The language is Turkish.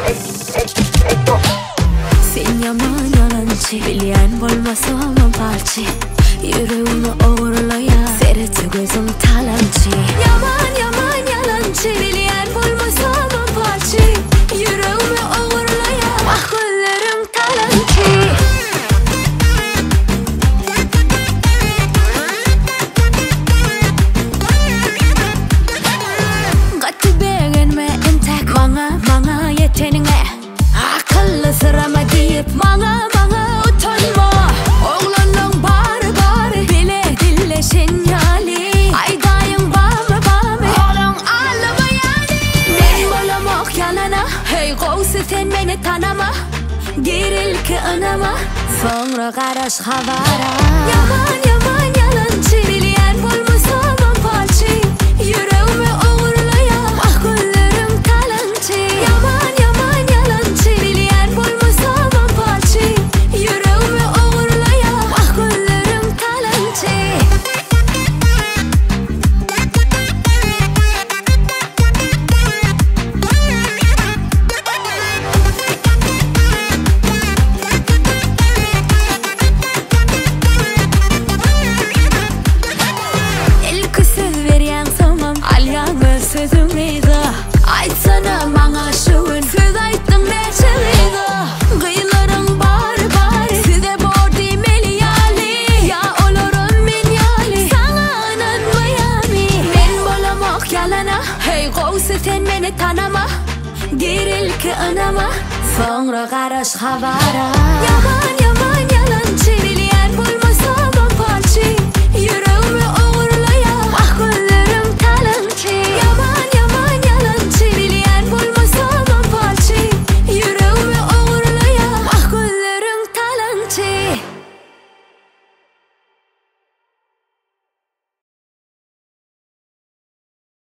Sen yaman yalancı, bilyen bolmasa aman parçı. Yüreğimi uğurlaya, sereti gözüm talancı. Yaman yaman yalancı, bilyen bolmasa aman parçı. Yüreğimi uğurlaya, akıllarım talancı. Gatı beğenme entek, bana yeteneğe. Akıllı sırama deyip bana utanma. Oğlanın bağrı bile dille sinyali. Aydayın bağmı oğlum ağlama yani. Ben bolamak yalana, hey kovsi sen beni tanama. Geril ki anama, sonra karış havara. Yaman yaman yalancı, bilyen bolmasa aman parçı. Yüreğimi uğurlaya, akıllarım talancı. Yaman yaman yalancı, bilyen bolmasa aman parçı. Yüreğimi uğurlaya, akıllarım talancı. İlk söz veren tamam, alyanı sözümeydi. Aytsana bana şuun, söz ayttın neçeliydi. Kıyıların bağır, size bor demeli yali. Ya olurum min yali, sana inanmayami. Ben bolamak yalana, hey kovsi sen beni tanama. Geril ki anama, sonra karış havara. Yaman